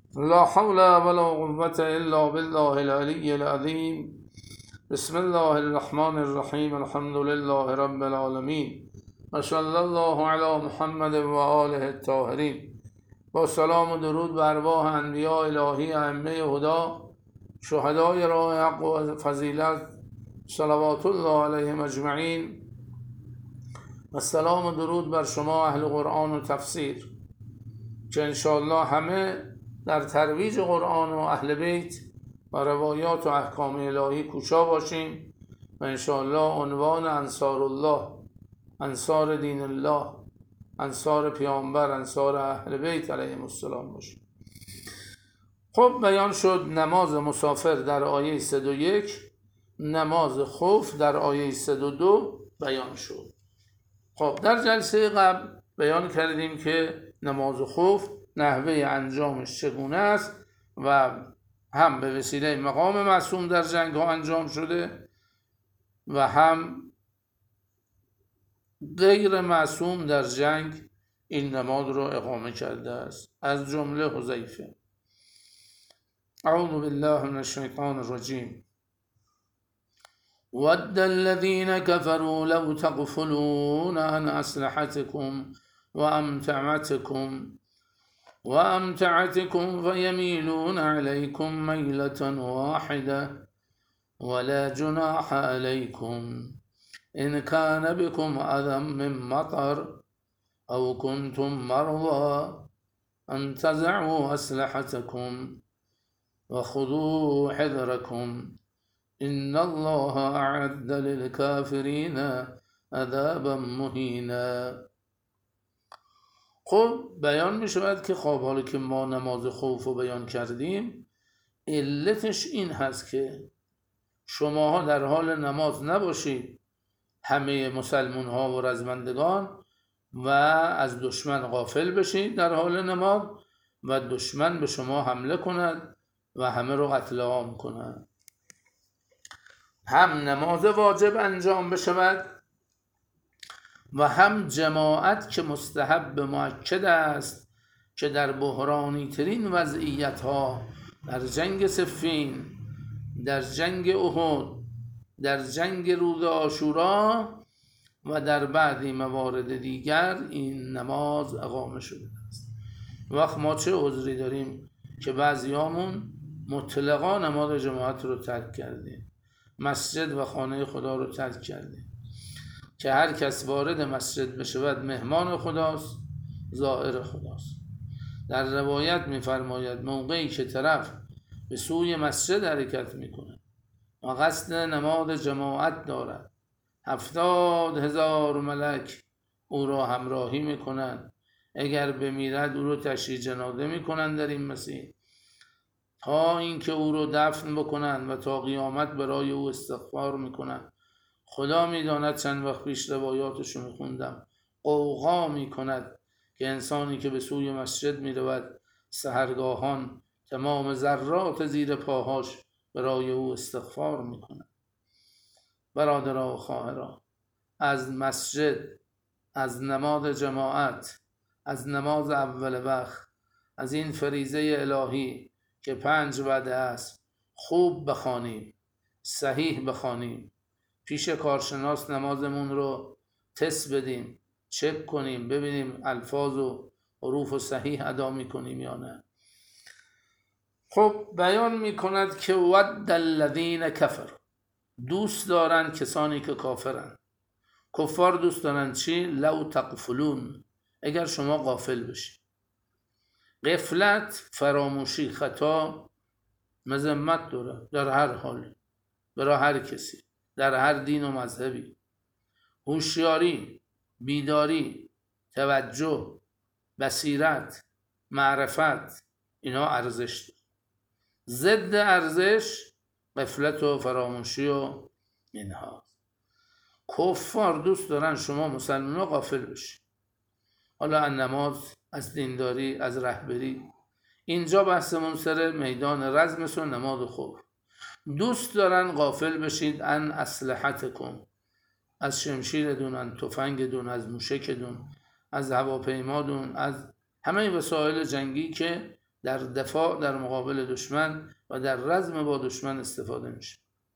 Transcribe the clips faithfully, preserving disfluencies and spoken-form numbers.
لا حول ولا قوة إلا بالله العلي العظيم. بسم الله الرحمن الرحیم. الحمد لله رب العالمین و صلی الله علی محمد و آله الطاهرین. با سلام و درود بر ارواح انبیاء الهی، ائمه هدا، شهدای راه حق و فضیلت، صلوات الله علیهم اجمعین. و سلام و درود بر شما اهل قرآن و تفسیر که انشاءالله همه در ترویج قرآن و اهل بیت و روایات و احکام الهی کوشا باشیم و انشاءالله عنوان انصار الله، انصار دین الله، انصار پیامبر، انصار اهل بیت علیهم السلام باشیم. خب بیان شد نماز مسافر در آیه صد و یک، نماز خوف در آیه صد و دو بیان شد. خب در جلسه قبل بیان کردیم که نماز خوف نحوه انجامش چگونه است و هم به وسیله مقام معصوم در جنگ ها انجام شده و هم غیر معصوم در جنگ این نماز رو اقامه کرده است، از جمله حذیفه. اعوذ بالله من الشیطان الرجیم. ود الذين كفروا لو تغفلون عن أسلحتكم وأمتعتكم وأمتعتكم فيميلون عليكم ميلة واحدة ولا جناح عليكم إن كان بكم أذى من مطر أو كنتم مرضى أن تضعوا أسلحتكم وخذوا حذركم إن الله أعد للكافرين عذابا مهینا. خب بیان می شود که خب حالا که ما نماز خوف رو بیان کردیم، علتش این هست که شماها در حال نماز نباشید، همه مسلمان ها و رزمندگان، و از دشمن غافل بشید در حال نماز و دشمن به شما حمله کند و همه رو قتل عام کند. هم نماز واجب انجام بشود و هم جماعت که مستحب مؤکد است که در بحرانی ترین وضعیت ها، در جنگ صفین، در جنگ احد، در جنگ روز عاشورا و در بعضی موارد دیگر این نماز اقامه شده است. وقت ما چه عذری داریم که بعضیامون مطلقا نماز جماعت رو ترک کردیم، مسجد و خانه خدا رو ترک کردیم که هر کس وارد مسجد بشود مهمان خداست، زائر خداست. در روایت می‌فرماید موقعی که طرف به سوی مسجد حرکت می‌کند و قصد نماز جماعت دارد، هفتاد هزار ملک او را همراهی می‌کنند. اگر بمیرد او را تشییع جنازه می‌کنند در این مسیر تا اینکه او رو دفن بکنند و تا قیامت برای او استغفار میکنند. خدا میداند چند وقت پیش روایاتشو میخوندم، قوقا میکند که انسانی که به سوی مسجد میرود سحرگاهان تمام ذرات زیر پاهاش برای او استغفار میکنند. برادرها و خواهرها، از مسجد، از نماز جماعت، از نماز اول وقت، از این فریضه الهی که پنج وعده است خوب بخوانیم، صحیح بخوانیم، پیش کارشناس نمازمون رو تست بدیم، چک کنیم، ببینیم الفاظ و حروف و صحیح ادا میکنیم یا نه. خب بیان میکند که ود الذین کفر، دوست دارن کسانی که کافرن. کفار دوست دارن چی؟ لو تغفلون، اگر شما غافل بشید. غفلت، فراموشی، خطا مذمت داره در هر حال، برای هر کسی، در هر دین و مذهبی. هوشیاری، بیداری، توجه، بصیرت، معرفت، اینا ارزش داره. ضد ارزش غفلت و فراموشی و اینها. کفار دوست دارن شما مسلمان غافل بشید، حالا از نماز، از دینداری، از رهبری. اینجا بحثمون سر میدان رزمس و نماز خوف. دوست دارن غافل بشید ان اسلحتکم، از شمشیردون، از تفنگدون، از موشکدون، از هواپیمادون، از همه وسایل جنگی که در دفاع در مقابل دشمن و در رزم با دشمن استفاده میشه.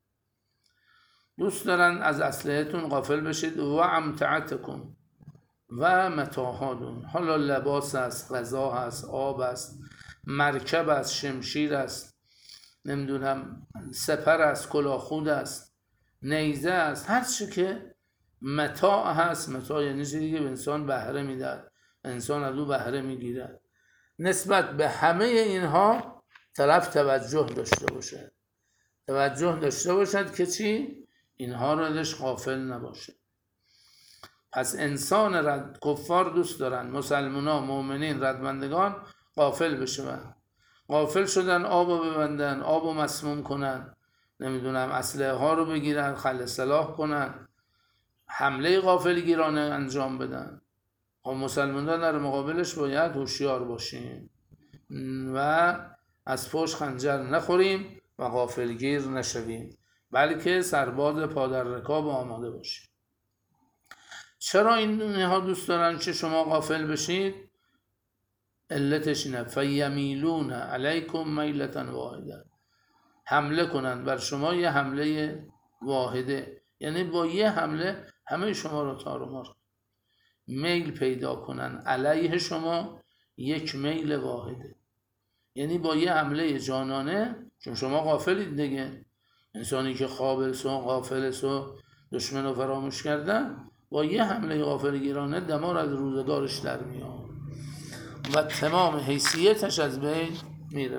دوست دارن از اسلحه‌تون غافل بشید. و امتعتکم و متاهاتون، حالا لباس است، غذا هست، آب است، مرکب است، شمشیر است، نمیدونم سپر است، کلاهخود است، نیزه است، هر چی که متاع هست. متاع یعنی چیزی که به انسان بهره میده، انسان از او بهره میگیره. نسبت به همه اینها طرف توجه داشته باشد، توجه داشته باشد که چی؟ اینها رو ازش غافل نباشه. پس انسان رد کفار دوست دارن مسلمانان، مؤمنین، ردمندگان غافل بشن. غافل شدن آبو ببندن، آبو مسموم کنن، نمیدونم اسلحه ها رو بگیرن، خل سلاح کنن، حمله غافلگیرانه انجام بدن. خب مسلمانان در مقابلش باید هوشیار باشیم و از پشت خنجر نخوریم و غافلگیر نشویم، بلکه سرباز پادر رکاب آماده باشیم. چرا اینها دوست دارن که شما غافل بشید؟ علتش اینه فیمیلون علیکم میلة واحده، حمله کنن بر شما یه حمله واحده، یعنی با یه حمله همه شما رو تار و مار، میل پیدا کنن علیه شما، یک میل واحده، یعنی با یه حمله جانانه، چون شما غافلید دیگه، انسانی که قابل و غافل و دشمن رو فراموش کردن، با یه حمله غافلگیرانه دمار از روزگارش در میاد و تمام حیثیتش از بین میره.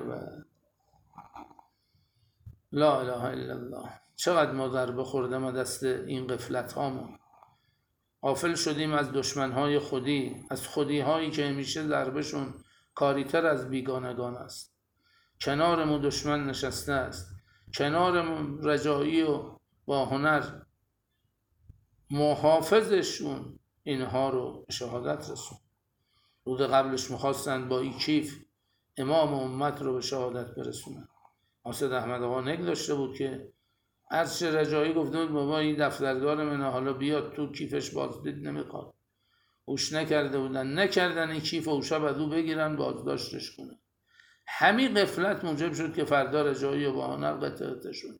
لا اله الا الله. چقدر ما ضربه خوردیم از دست این غفلت هامون، غافل شدیم از دشمنهای خودی، از خودی هایی که همیشه ضربشون کاریتر از بیگانگان است. کنارمون دشمن نشسته است، کنارمون رجایی و با هنر محافظشون اینها رو به شهادت رسون. روز قبلش میخواستن با این کیف امام امت رو به شهادت برسونن. حاسد احمد آقا نگ داشته بود که هرچه رجایی گفته بود بابا این دفتردار منه، حالا بیاد تو کیفش بازدید نمیخواد. اوش نکرده بودن، نکردن این کیف و شب از او بگیرن بازداشتش کنه. همین غفلت موجب شد که فردا رجایی و با هنر قطعه شد.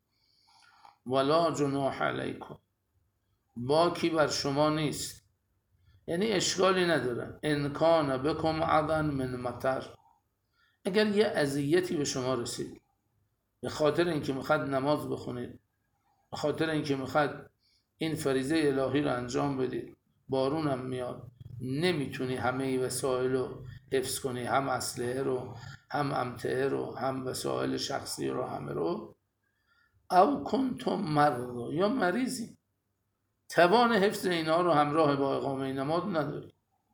ولا جناح علیکم، باکی بر شما نیست، یعنی اشکالی نداره. ان کان بکم عضا من مطر، اگر یه اذیتی به شما رسید به خاطر اینکه میخواد نماز بخونید، به خاطر اینکه میخواد این فریضه الهی رو انجام بدید، بارون هم میاد، نمیتونی همه وسایل رو حفظ کنی، هم اسلحه رو، هم امتعه رو، هم وسایل شخصی رو، همه رو، او کنتم مرضا، یا مریضی، توان حفظ اینا رو همراه با اقامه نماز نداری،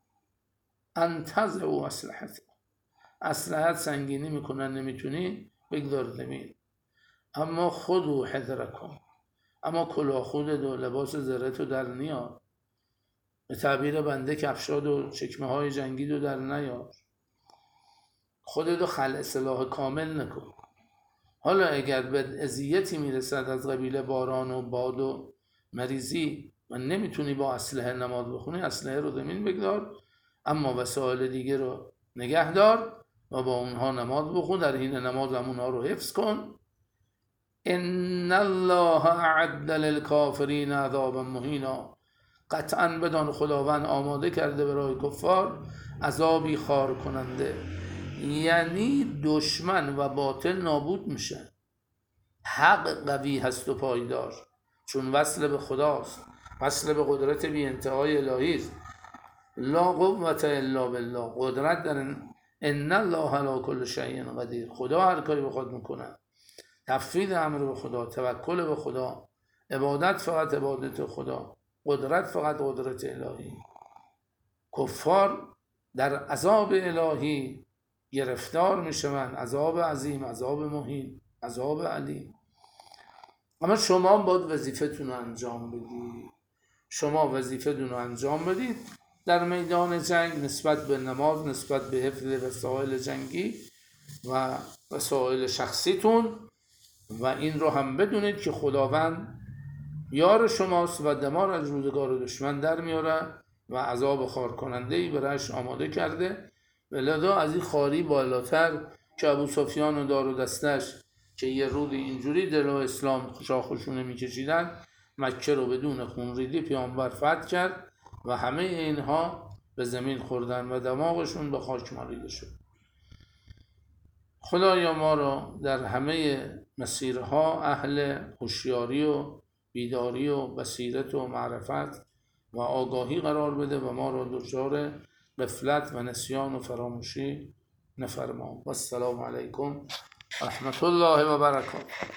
انتزعوا اسلحتکم، اسلحت سنگینی میکنن نمیتونی بگذار زمین، اما خودو حذرکم، اما کلاه خودت و لباس زرت رو در نیار، به تعبیر بنده کفشاد و چکمه های جنگی رو در نیار، خودت رو خلع سلاح کامل نکن. حالا اگر به اذیتی میرسد از قبیل باران و باد و مریضی و نمیتونی با اسلحه نماز بخونی، اسلحه رو زمین بگذار، اما وسایل دیگه رو نگه دار و با اونها نماز بخون، در حین نماز هم اونها رو حفظ کن. ان الله اعد للکافرین عذابا مهینا، قطعا بدان خداوند آماده کرده برای کفار عذابی خار کننده، یعنی دشمن و باطل نابود میشه. حق قوی هست و پایدار، چون وصل به خداست، وصل به قدرت بی انتهای الهی است. لا قوت الا بالله، قدرت در ان الله علی کل شیء قدیر، خدا هر کاری بخواد میکنه. تفویض امر به خدا، توکل به خدا، عبادت فقط عبادت خدا، قدرت فقط قدرت الهی. کفار در عذاب الهی گرفتار میشوند، عذاب عظیم، عذاب مهین، عذاب علیم. اما شما باید وظیفتون رو انجام بدید، شما وظیفتون رو انجام بدید در میدان جنگ، نسبت به نماز، نسبت به حفظ وسایل جنگی و وسایل شخصیتون، و این رو هم بدونید که خداوند یار شماست و دمار از روزگار دشمن در میاره و عذاب خار کننده‌ای برایش آماده کرده ولذا از این خاری بالاتر که ابو سفیان و دار و دستش که یه رودی اینجوری دل و اسلام شاخشونه میکشیدن، مکه رو بدون خونریزی پیامبر فتح کرد و همه اینها به زمین خوردن و دماغشون به خاک مالیده شد. خدایا ما را در همه مسیرها اهل هوشیاری و بیداری و بصیرت و معرفت و آگاهی قرار بده و ما را دچار غفلت و نسیان و فراموشی نفرما. و السلام علیکم و رحمت الله و برکاته.